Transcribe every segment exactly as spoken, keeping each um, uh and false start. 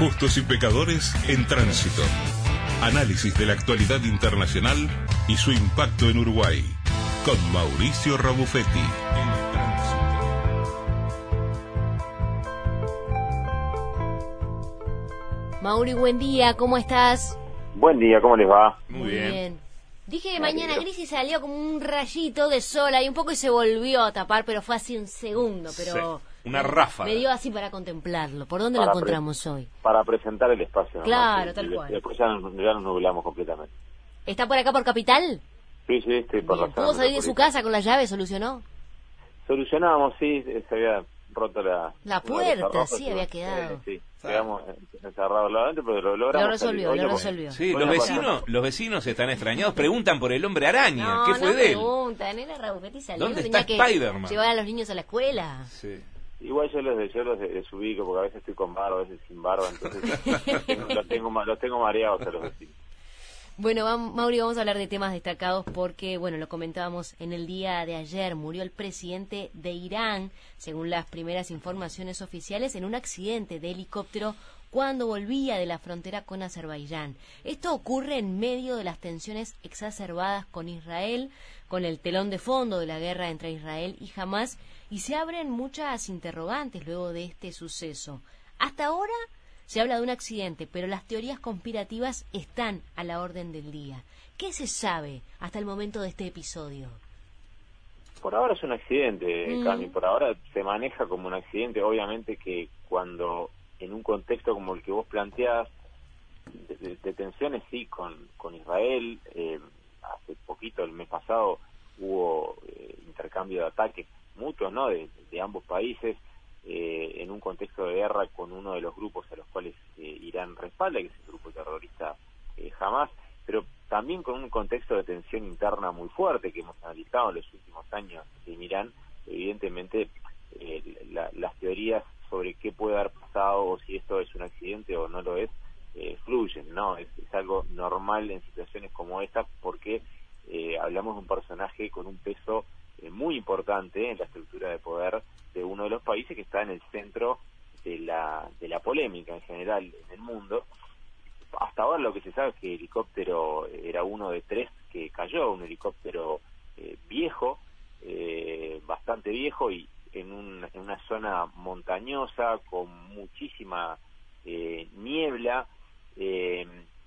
Justos y pecadores en tránsito. Análisis de la actualidad internacional y su impacto en Uruguay. Con Mauricio Rabufetti. En tránsito. Mauri, buen día, ¿cómo estás? Buen día, ¿cómo les va? Muy bien. bien. Dije que mañana gris y salió como un rayito de sol ahí un poco y se volvió a tapar, pero fue así un segundo, pero... Sí, una ráfaga. Me dio así para contemplarlo. ¿Por dónde para lo encontramos hoy? Para presentar el espacio. ¿No? Claro, sí, tal y cual. Después ya nos, ya nos nublamos completamente. ¿Está por acá por Capital? Sí, sí, estoy por Bien. la ¿Pudo salir de su casa con la llave? ¿Solucionó? Solucionamos, sí, se había roto la... La puerta, sí, había quedado. Eh, sí, quedamos encerrados adentro, pero lo logramos. Lo resolvió, salir. lo Hoy resolvió. Sí, Hoy los no vecinos, pasa. los vecinos están extrañados, preguntan por el hombre araña. No, ¿Qué fue no de él? preguntan, era Rabufetti salió, ¿Dónde tenía está que Spider-Man? llevar a los niños a la escuela. Sí. Igual yo los, yo los desubico porque a veces estoy con barba, a veces sin barba, entonces los tengo, los tengo, ma- los tengo mareados a los vecinos. Bueno, vam- Mauri, vamos a hablar de temas destacados porque, bueno, lo comentábamos en el día de ayer, murió el presidente de Irán, según las primeras informaciones oficiales, en un accidente de helicóptero cuando volvía de la frontera con Azerbaiyán. Esto ocurre en medio de las tensiones exacerbadas con Israel, con el telón de fondo de la guerra entre Israel y Hamás, y se abren muchas interrogantes luego de este suceso. Hasta ahora se habla de un accidente, pero las teorías conspirativas están a la orden del día. ¿Qué se sabe hasta el momento de este episodio? Por ahora es un accidente, Mm. Cami, por ahora se maneja como un accidente. Obviamente que cuando en un contexto como el que vos planteás, de, de- de tensiones sí con, con Israel, eh, hace poquito, el mes pasado, hubo eh, intercambio de ataques mutuos, ¿no?, de, de ambos países, eh, en un contexto de guerra con uno de los grupos a los cuales eh, Irán respalda, que es el grupo terrorista eh, Hamás, pero también con un contexto de tensión interna muy fuerte que hemos analizado en los últimos años en Irán. Evidentemente eh, la, las teorías sobre qué puede haber pasado o si esto es un accidente o no lo es, eh, fluyen, ¿no? Es, es algo normal en situaciones como esta porque eh, hablamos de un personaje con un peso eh, muy importante en la estructura de poder de uno de los países que está en el centro de la, de la polémica en general en el mundo. Hasta ahora lo que se sabe es que el helicóptero era uno de tres que cayó, un helicóptero eh, viejo, eh, bastante viejo y en, un, en una zona montañosa con muchísima eh, niebla, eh,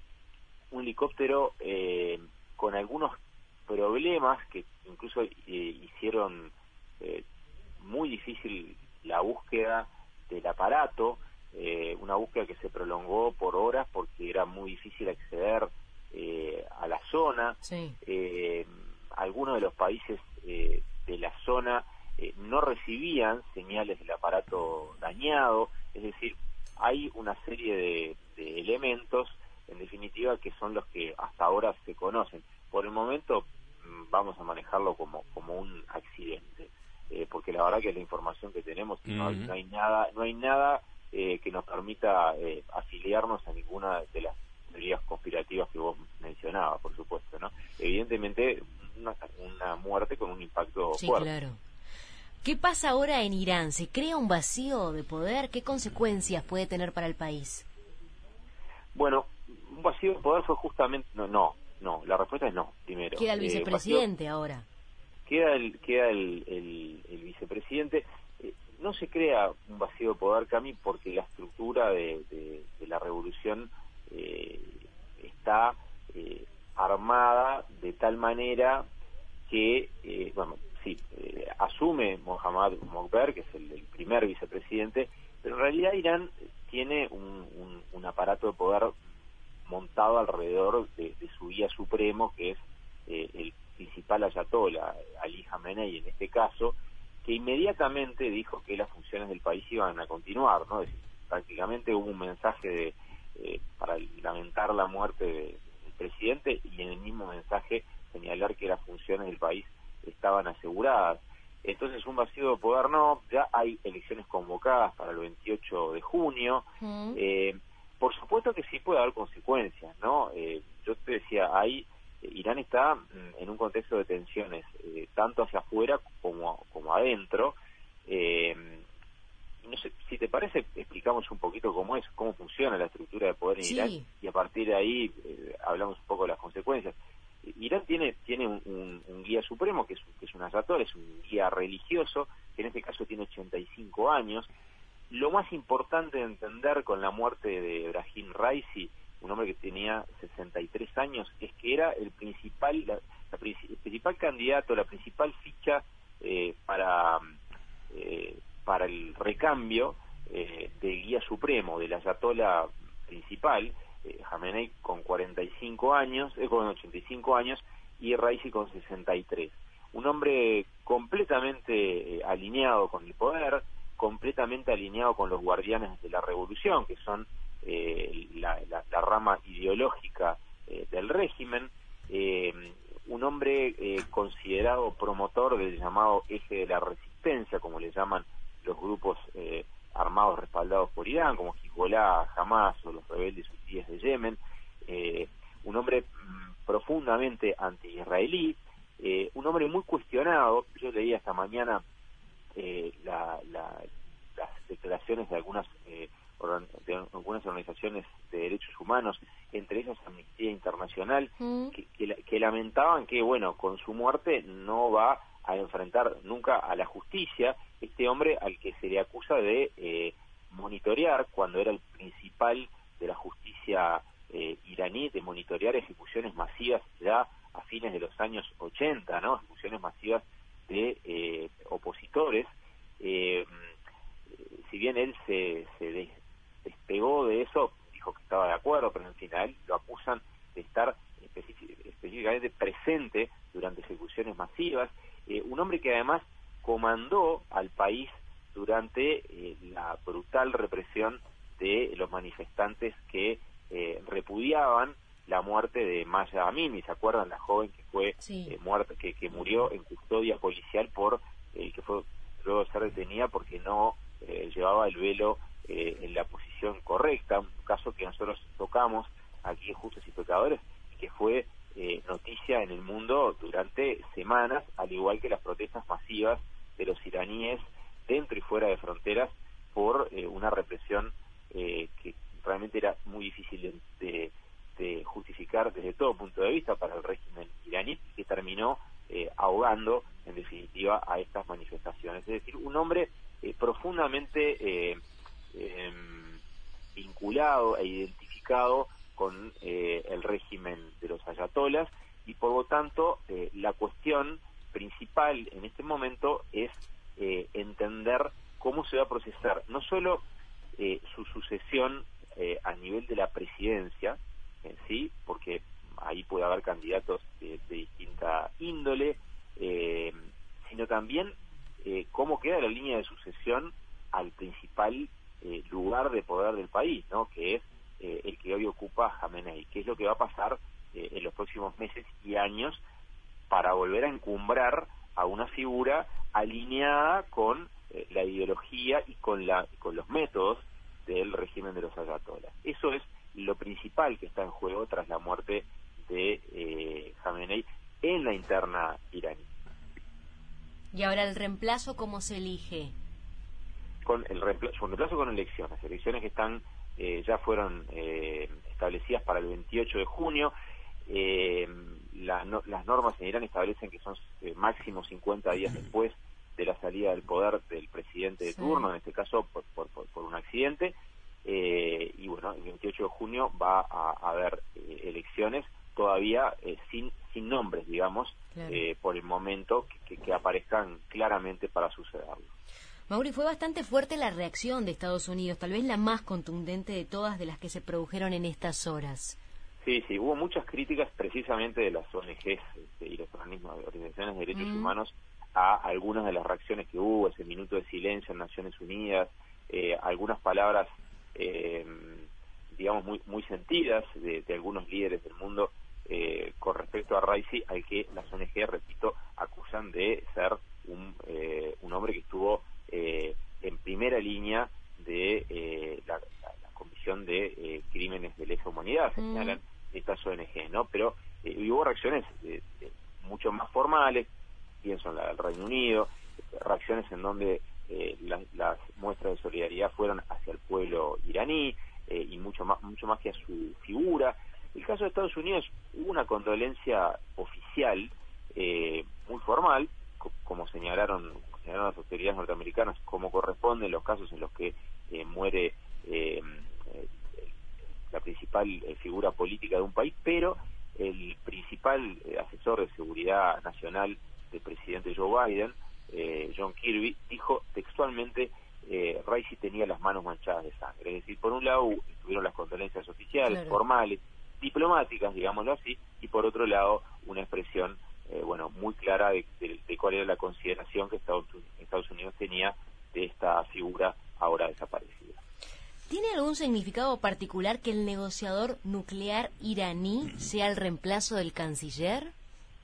un helicóptero eh, con algunos problemas que incluso eh, hicieron eh, muy difícil la búsqueda del aparato, eh, una búsqueda que se prolongó por horas porque era muy difícil acceder eh, a la zona. Sí. Eh, algunos de los países eh, de la zona eh, no recibían señales del aparato dañado, es decir, hay una serie de, de elementos, en definitiva, que son los que hasta ahora se conocen. Por el momento mm, vamos a manejarlo como, como un accidente, eh, porque la verdad que la información que tenemos, uh-huh. no, hay, no hay nada, no hay nada eh, que nos permita eh, afiliarnos a ninguna de las teorías conspirativas que vos mencionabas, por supuesto, ¿no? Evidentemente una, una muerte con un impacto Sí, fuerte. claro. ¿Qué pasa ahora en Irán? ¿Se crea un vacío de poder? ¿Qué consecuencias puede tener para el país? Bueno, un vacío de poder fue justamente... No, no, no, la respuesta es no, primero. Queda el Eh, vicepresidente vacío, ahora. Queda el queda el, el, el vicepresidente. Eh, no se crea un vacío de poder, Cami, porque la estructura de, de, de la revolución eh, está eh, armada de tal manera que, eh, bueno, sí, eh, asume Mohammad Mokber, que es el, el primer vicepresidente, pero en realidad Irán tiene un, un, un aparato de poder montado alrededor de, de su guía supremo, que es eh, el principal ayatolá, Ali Jamenei en este caso, que inmediatamente dijo que las funciones del país iban a continuar, ¿no? Es decir, prácticamente hubo un mensaje de eh, para lamentar la muerte de, del presidente y en el mismo mensaje señalar que las funciones del país estaban aseguradas. Entonces un vacío de poder no, ya hay elecciones convocadas para el veintiocho de junio, ¿Mm? eh, por supuesto que sí puede haber consecuencias, ¿no? Eh, yo te decía, ahí eh, Irán está mm, en un contexto de tensiones, eh, tanto hacia afuera como, como adentro, eh, no sé, si te parece, explicamos un poquito cómo es, cómo funciona la estructura de poder en Sí. Irán, y a partir de ahí eh, hablamos un poco de las consecuencias. Irán tiene tiene un, un, un guía supremo, que es, que es un ayatollah, es un guía religioso, que en este caso tiene ochenta y cinco años. Lo más importante de entender con la muerte de Ebrahim Raisi, un hombre que tenía sesenta y tres años, es que era el principal la, la, el principal candidato, la principal ficha eh, para eh, para el recambio eh, del guía supremo, del ayatollah principal, eh, Jamenei con cuarenta y cinco años, eh, con ochenta y cinco años, y Raisi con sesenta y tres. Un hombre completamente eh, alineado con el poder, completamente alineado con los guardianes de la revolución, que son eh, la, la, la rama ideológica eh, del régimen, eh, un hombre eh, considerado promotor del llamado eje de la resistencia, como le llaman los grupos eh, armados respaldados por Irán, como Hezbollah, Hamas o los rebeldes hutíes de Yemen, eh, un hombre mm, profundamente anti-israelí, eh, un hombre muy cuestionado. Yo leía esta mañana eh, la, la, las declaraciones de algunas eh, de algunas organizaciones de derechos humanos, entre ellas Amnistía Internacional, mm. que, que, que lamentaban que, bueno, con su muerte no va a enfrentar nunca a la justicia este hombre al que se le acusa de eh, monitorear, cuando era el principal de la justicia eh, iraní, de monitorear ejecuciones masivas ya a fines de los años ochenta, ¿no? Ejecuciones masivas de eh, opositores. Eh, si bien él se, se despegó de eso, dijo que estaba de acuerdo, pero en final lo acusan de estar específicamente presente durante ejecuciones masivas. Eh, un hombre que además comandó al país durante eh, la brutal represión de los manifestantes que eh, repudiaban la muerte de Maya Amini. ¿Se acuerdan? La joven que fue sí. eh, muerta, que, que murió en custodia policial por el eh, que fue luego de ser detenida porque no eh, llevaba el velo eh, en la posición correcta, un caso que nosotros tocamos aquí en Justos y Pecadores, y que fue eh, noticia en el mundo durante semanas, al igual que las protestas masivas de los iraníes dentro y fuera de fronteras por eh, una represión eh, que realmente era muy difícil de, de, de justificar desde todo punto de vista para el régimen iraní, que terminó eh, ahogando en definitiva a estas manifestaciones. Es decir, un hombre eh, profundamente eh, eh, vinculado e identificado con eh, el régimen de los ayatolás, y por lo tanto eh, la cuestión principal en este momento es eh, entender cómo se va a procesar no solo eh, su sucesión eh, a nivel de la presidencia en sí, porque ahí puede haber candidatos de, de distinta índole, eh, sino también eh, cómo queda la línea de sucesión al principal eh, lugar de poder del país, ¿no? Que es eh, el que hoy ocupa Jamenei. ¿Qué es lo que va a pasar eh, en los próximos meses y años para volver a encumbrar a una figura alineada con eh, la ideología y con la con los métodos del régimen de los ayatolás? Eso es lo principal que está en juego tras la muerte de eh, Jamenei en la interna iraní. Y ahora el reemplazo, ¿cómo se elige? Con el reemplazo, con, reemplazo con elecciones, elecciones que están eh, ya fueron eh, establecidas para el veintiocho de junio. Eh, la, no, las normas en Irán establecen que son eh, máximo cincuenta días después de la salida del poder del presidente de sí. turno, en este caso por, por, por, por un accidente. Eh, y bueno, el veintiocho de junio va a, a haber eh, elecciones todavía eh, sin sin nombres, digamos, claro. eh, por el momento que, que, que aparezcan claramente para sucederlo. Mauri, fue bastante fuerte la reacción de Estados Unidos, tal vez la más contundente de todas de las que se produjeron en estas horas. Sí, sí, hubo muchas críticas precisamente de las O N Ges este, y los organismos de organizaciones de derechos mm. humanos a algunas de las reacciones que hubo, ese minuto de silencio en Naciones Unidas, eh, algunas palabras eh, digamos muy muy sentidas de, de algunos líderes del mundo eh, con respecto a Raisi, al que las O N G, repito, acusan de ser un, eh, un hombre que estuvo eh, en primera línea de eh, la, la, la comisión de eh, crímenes de lesa humanidad, señalan mm. estas O N G, ¿no? Pero eh, hubo reacciones de, de mucho más formales, pienso en la del Reino Unido, reacciones en donde eh, la, las muestras de solidaridad fueron hacia el pueblo iraní eh, y mucho más, mucho más que a su figura. El caso de Estados Unidos, hubo una condolencia oficial eh, muy formal, co como señalaron, señalaron las autoridades norteamericanas, como corresponde en los casos en los que eh, muere eh, eh, la principal eh, figura política de un país, pero el principal eh, asesor de seguridad nacional del presidente Joe Biden, eh, John Kirby, dijo textualmente eh, Raisi tenía las manos manchadas de sangre. Es decir, por un lado estuvieron las condolencias oficiales, claro, formales, diplomáticas, digámoslo así, y por otro lado una expresión eh, bueno, muy clara de, de, de cuál era la consideración que Estados, Estados Unidos tenía de esta figura ahora desaparecida. ¿Tiene algún significado particular que el negociador nuclear iraní sea el reemplazo del canciller?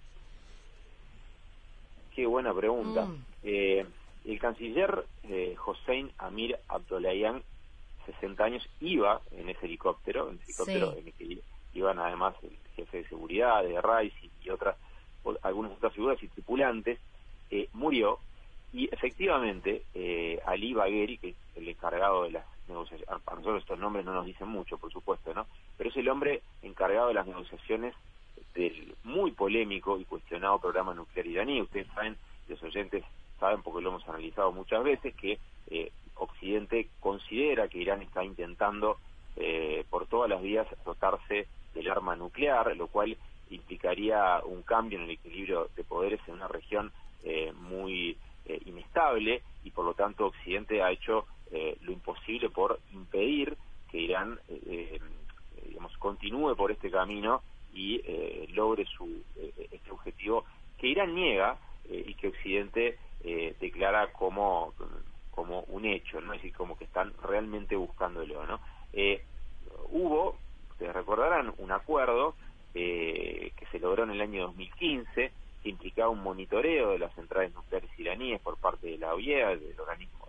Qué buena pregunta. Mm. Eh, el canciller eh, Hossein Amir Abdollahian, sesenta años, iba en ese helicóptero, en ese helicóptero sí, en el que iban además el jefe de seguridad de Raisi y otras, algunas otras figuras y tripulantes, eh, murió, y efectivamente eh, Ali Bagheri, que es el encargado de las negociaciones, a nosotros estos nombres no nos dicen mucho, por supuesto, ¿no? Pero es el hombre encargado de las negociaciones del muy polémico y cuestionado programa nuclear iraní. Ustedes saben, los oyentes saben, porque lo hemos analizado muchas veces, que eh, Occidente considera que Irán está intentando eh, por todas las vías dotarse del arma nuclear, lo cual implicaría un cambio en el equilibrio de poderes en una región eh, muy eh, inestable, y por lo tanto Occidente ha hecho eh, lo imposible por impedir que Irán eh, eh, digamos, continúe por este camino y eh, logre su eh, este objetivo que Irán niega eh, y que Occidente eh, declara como como un hecho, ¿no? Es decir, como que están realmente buscándolo, ¿no? Eh, hubo, ustedes recordarán, un acuerdo eh, que se logró en el año dos mil quince, que implicaba un monitoreo de las centrales nucleares iraníes por parte de la O I E A, del organismo,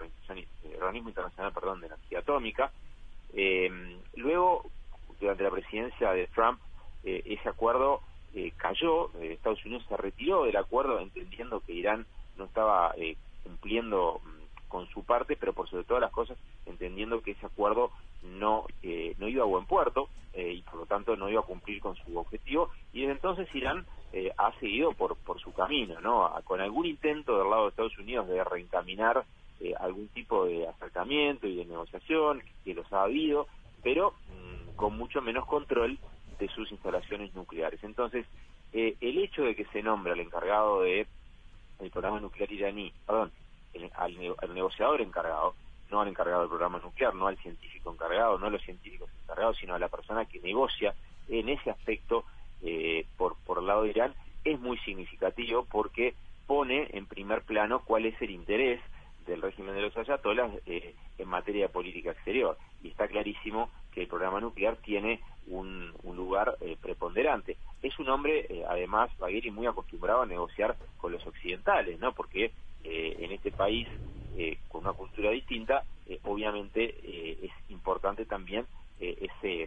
el organismo internacional, perdón, de energía atómica. Eh, luego, durante la presidencia de Trump, eh, ese acuerdo eh, cayó, eh, Estados Unidos se retiró del acuerdo entendiendo que Irán no estaba eh, cumpliendo mm, con su parte, pero por sobre todas las cosas entendiendo que ese acuerdo no eh, no iba a buen puerto eh, y por lo tanto no iba a cumplir con su objetivo, y desde entonces Irán eh, ha seguido por por su camino, ¿no? Con algún intento del lado de Estados Unidos de reencaminar eh, algún tipo de acercamiento y de negociación, que los ha habido, pero mmm, con mucho menos control de sus instalaciones nucleares. Entonces, eh, el hecho de que se nombre al encargado de el programa nuclear iraní, perdón, el, al, al negociador encargado, no al encargado del programa nuclear, no al científico encargado, no a los científicos encargados, sino a la persona que negocia en ese aspecto eh, por, por el lado de Irán, es muy significativo porque pone en primer plano cuál es el interés del régimen de los ayatolás eh, en materia de política exterior, y está clarísimo que el programa nuclear tiene un, un lugar eh, preponderante. Es un hombre, eh, además, Bagheri, muy acostumbrado a negociar con los occidentales, ¿no? Porque eh, en este país, eh, con una cultura distinta, eh, obviamente eh, es importante también eh, ese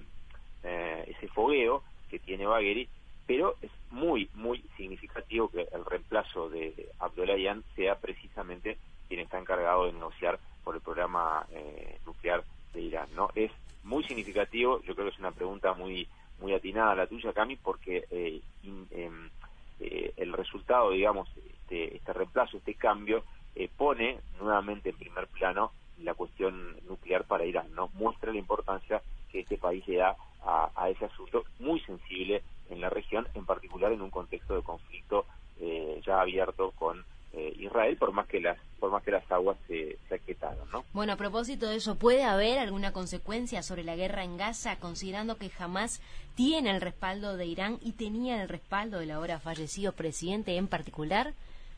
eh, ese fogueo que tiene Bagheri, pero es muy, muy significativo que el reemplazo de Abdollahian sea precisamente quien está encargado de negociar por el programa eh, nuclear de Irán, ¿no? Es muy significativo, yo creo que es una pregunta muy muy atinada la tuya, Cami, porque eh, in, eh, eh, el resultado, digamos, este, este reemplazo, este cambio, eh, pone nuevamente en primer plano la cuestión nuclear para Irán, ¿no? Muestra la importancia que este país le da a, a ese asunto muy sensible en la región, en particular en un contexto de conflicto eh, ya abierto con eh, Israel, por más que las por más que las aguas se, se aquietaron, ¿no? Bueno, a propósito de eso, ¿puede haber alguna consecuencia sobre la guerra en Gaza, considerando que Hamás tiene el respaldo de Irán y tenía el respaldo del ahora fallecido presidente en particular?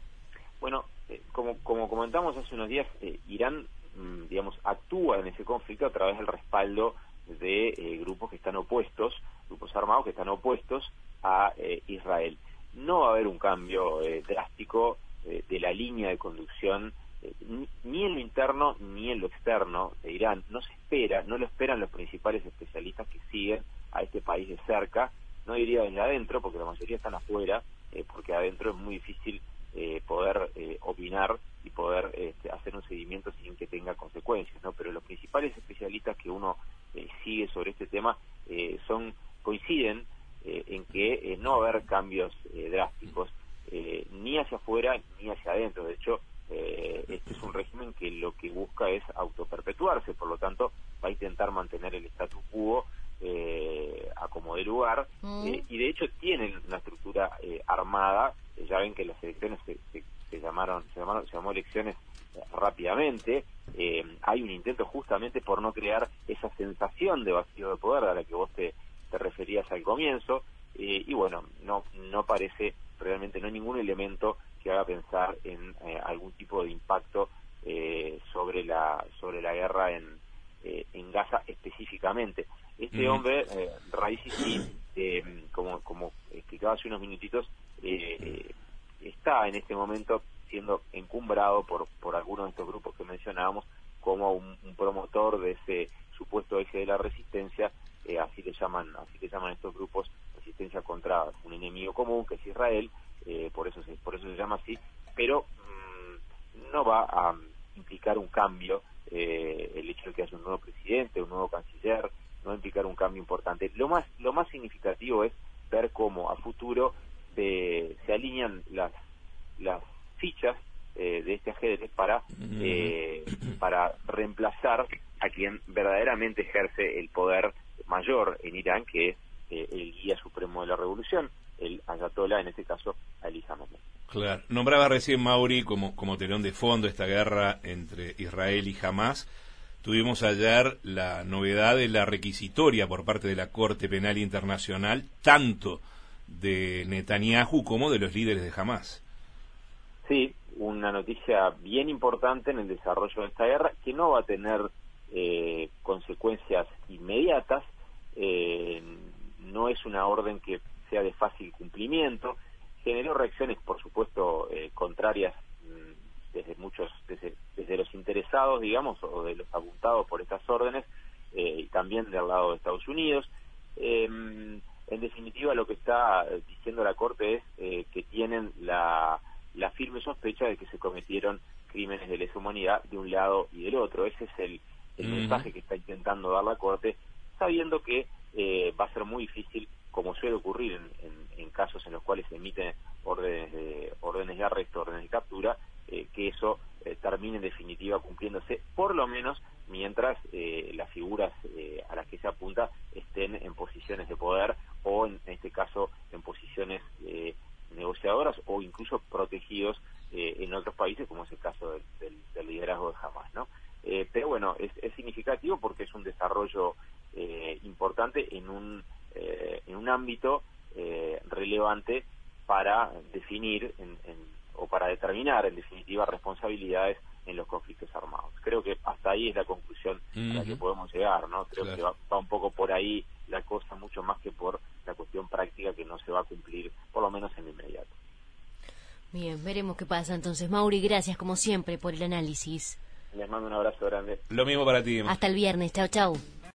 Bueno, eh, como como comentamos hace unos días, eh, Irán, mm, digamos, actúa en ese conflicto a través del respaldo de eh, grupos que están opuestos, grupos armados que están opuestos a eh, Israel. No va a haber un cambio eh, drástico eh, de la línea de conducción eh, ni, ni en lo interno ni en lo externo de Irán. No se espera, no lo esperan los principales especialistas que siguen a este país de cerca, no diría desde adentro, porque la mayoría están afuera, eh, porque adentro es muy difícil eh, poder eh, opinar y poder eh, hacer hacer un seguimiento sin que tenga consecuencias, ¿no? Pero los principales especialistas que uno eh, sigue sobre este tema eh, son coinciden eh, en que eh, no va a haber cambios eh, drásticos, eh, ni hacia afuera ni hacia adentro. De hecho, eh, este es un régimen que lo que busca es autoperpetuarse, por lo tanto va a intentar mantener el statu quo eh, a como de lugar, mm. eh, y de hecho tienen una estructura eh, armada. Eh, ya ven que las elecciones se, se, se llamaron, se llamaron, se llamó elecciones eh, rápidamente. Eh, hay un intento justamente por no crear esa sensación de vacío de poder a la que vos te, te referías al comienzo, eh, y bueno, no no parece realmente, no hay ningún elemento que haga pensar en eh, algún tipo de impacto eh, sobre la sobre la guerra en eh, en Gaza específicamente. Este mm. hombre, eh, Raisi, sí, eh, como como explicaba hace unos minutitos, eh, está en este momento siendo encumbrado por por algunos de estos grupos que mencionábamos como un, un promotor de ese supuesto eje de la resistencia, eh, así le llaman así le llaman estos grupos, resistencia contra un enemigo común que es Israel, eh, por eso se, por eso se llama así, pero mmm, no va a implicar un cambio, eh, el hecho de que haya un nuevo presidente, un nuevo canciller, no va a implicar un cambio importante. Lo más lo más significativo es ver cómo a futuro se, se alinean las las fichas eh, de este ajedrez para eh, para reemplazar a quien verdaderamente ejerce el poder mayor en Irán, que es eh, el guía supremo de la revolución, el ayatolá, en este caso Ali Khamenei. Claro. Nombraba recién Mauri como, como telón de fondo esta guerra entre Israel y Hamás. Tuvimos ayer la novedad de la requisitoria por parte de la Corte Penal Internacional, tanto de Netanyahu como de los líderes de Hamás. Sí, una noticia bien importante en el desarrollo de esta guerra, que no va a tener eh, consecuencias inmediatas. Eh, no es una orden que sea de fácil cumplimiento. Generó reacciones, por supuesto, eh, contrarias mmm, desde muchos, desde, desde los interesados, digamos, o de los apuntados por estas órdenes, eh, y también del lado de Estados Unidos. Eh, en definitiva, lo que está diciendo la Corte es eh, que tienen la la firme sospecha de que se cometieron crímenes de lesa humanidad de un lado y del otro. Ese es el, el uh-huh. mensaje que está intentando dar la Corte, sabiendo que eh, va a ser muy difícil, como suele ocurrir en, en, en casos en los cuales se emiten órdenes de, órdenes de arresto, órdenes de captura, eh, que eso eh, termine en definitiva cumpliéndose, por lo menos mientras eh, las figuras eh, a las que se apunta estén en posiciones de poder, o en, en este caso en posiciones eh, negociadoras, o incluso protegidos eh, en otros países, como es el caso del, del, del liderazgo de Hamás, ¿no? Eh, pero bueno, es, es significativo porque es un desarrollo eh, importante en un eh, en un ámbito eh, relevante para definir en, en, o para determinar en definitiva responsabilidades en los conflictos armados. Creo que hasta ahí es la conclusión uh-huh. a la que podemos llegar, ¿no? Creo claro. que va, va un poco por ahí la cosa, mucho más que por la cuestión práctica que no se va a cumplir, por lo menos en lo inmediato. Bien, veremos qué pasa entonces. Mauri, gracias como siempre por el análisis. Les mando un abrazo grande. Lo mismo para ti. Hasta el viernes, chau chau.